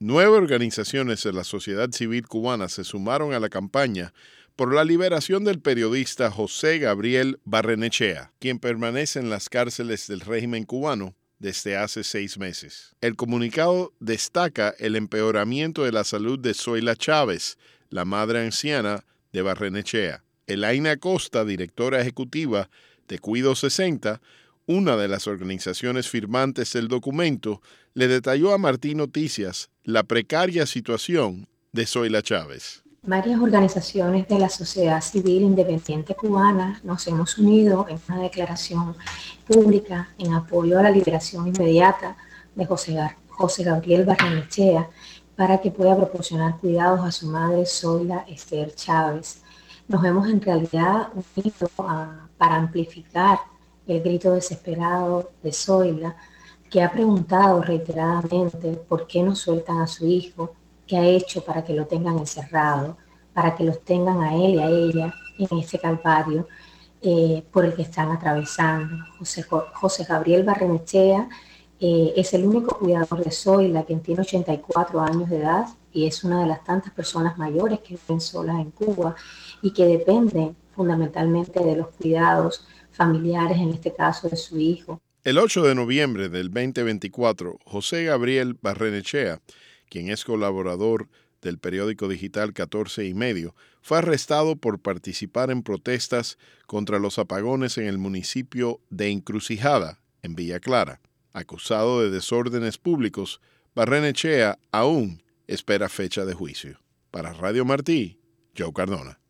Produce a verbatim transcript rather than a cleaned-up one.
Nueve organizaciones de la sociedad civil cubana se sumaron a la campaña por la liberación del periodista José Gabriel Barrenechea, quien permanece en las cárceles del régimen cubano desde hace seis meses. El comunicado destaca el empeoramiento de la salud de Zoila Chávez, la madre anciana de Barrenechea. Elaina Acosta, directora ejecutiva de Cuido sesenta, una de las organizaciones firmantes del documento, le detalló a Martín Noticias la precaria situación de Zoila Chávez. Varias organizaciones de la sociedad civil independiente cubana nos hemos unido en una declaración pública en apoyo a la liberación inmediata de José, José Gabriel Barrenechea para que pueda proporcionar cuidados a su madre Zoila Esther Chávez. Nos hemos en realidad unido a, para amplificar el grito desesperado de Zoila, que ha preguntado reiteradamente por qué no sueltan a su hijo, qué ha hecho para que lo tengan encerrado, para que los tengan a él y a ella en este calvario eh, por el que están atravesando. José, José Gabriel Barrenechea eh, es el único cuidador de Zoila, quien tiene ochenta y cuatro años de edad y es una de las tantas personas mayores que viven solas en Cuba y que dependen fundamentalmente de los cuidados familiares, en este caso de su hijo. El ocho de noviembre del veinte veinticuatro, José Gabriel Barrenechea, quien es colaborador del periódico digital catorce y medio, fue arrestado por participar en protestas contra los apagones en el municipio de Encrucijada, en Villa Clara. Acusado de desórdenes públicos, Barrenechea aún espera fecha de juicio. Para Radio Martí, Joe Cardona.